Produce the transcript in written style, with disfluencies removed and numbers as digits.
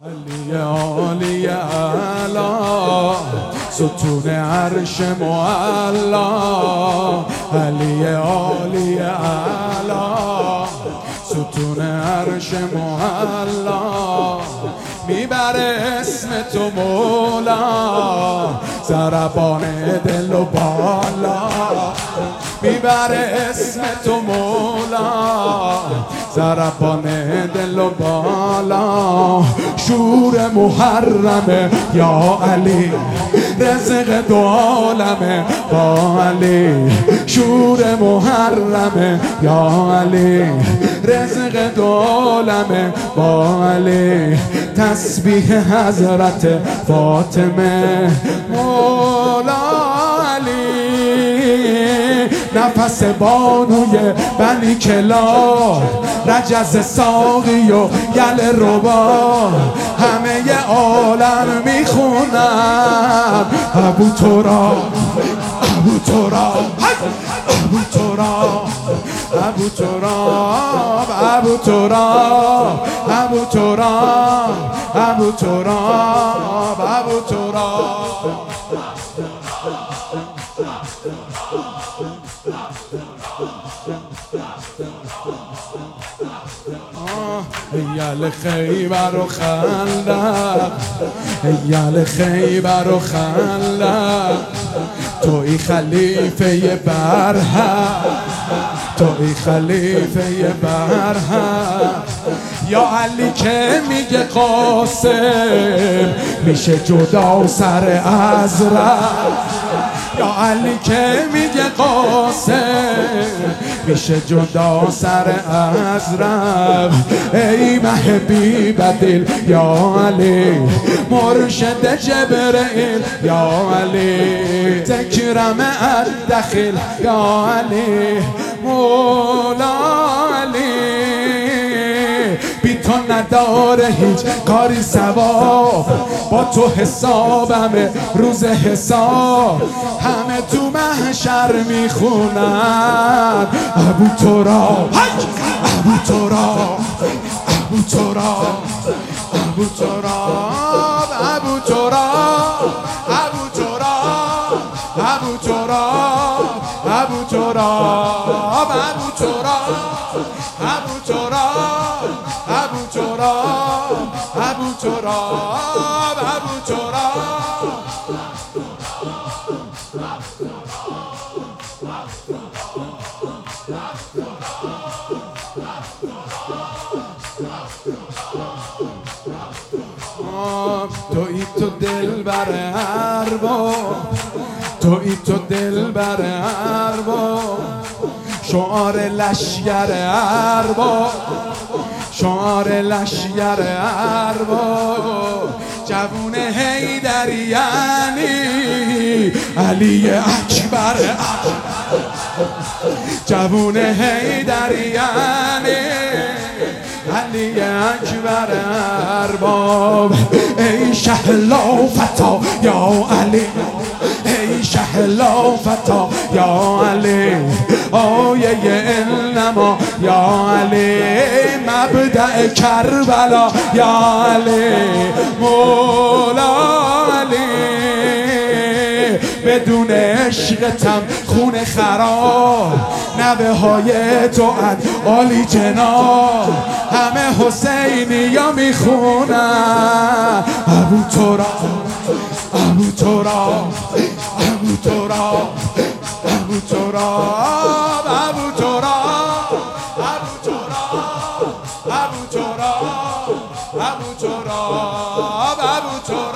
علی عالی اعلی ستون عرش معلا، علی عالی اعلی ستون عرش معلا، میبره اسم تو مولا ضربان دل و بالا، میبره اسم تو مولا ضربان دل و بالا، شور محرمه یا علی رزق دو عالمه با علی، شور محرمه یا علی رزق دو عالمه با علی، تسبیح حضرت فاطمه مولا علی، نفس بانوی بنی کلاب، رجز ساقی و یل ربا، همه عالم میخونم ابو تراب ابو تراب ابو تراب ابو تراب ابو تراب ابو تراب ابو تراب ابو تراب. ایال خیبر و خندق، ایال خیبر و خندق، توی خلیفه برحق، توی خلیفه برحق، یا علی که میگه قاسم میشه جدا سر ازرق، یا علی که میگه قاسم میشه جدا سر ازرق، ای محبیب دل یا علی مرشد جبرئیل یا علی، تکرم الدخیل یا علی مولا علی، بی تو نداره هیچ کاری ثواب، با تو حسابمه روز حساب، همه تو محشر میخونن ابو تراب ابو تراب ابو تراب ابو تراب ابو تراب ابو تراب ابو تراب ابو تراب ابو تراب ابو تراب ابو تراب ابو تراب ابو تراب. تویی تو دل بر ارباب، تویی تو دل بر ارباب، شعار لشگر ارباب، شعار لشگر ارباب، جوون حیدری یعنی علی اکبر، جوون حیدری یعنی علی اکبر ارباب، ای شهلا فتا یا علی، ای شهلا فتا یا علی، آیه انما یا علی، مبدأ کربلا یا علی مولا علی، بدون عشقتم خون خراب، نوه های تو عالی جناب، همه حسینی یا میخونن ابو تراب ابو تراب ابو تراب ابو تراب ابو تراب ابو تراب ابو تراب ابو تراب ابو تراب.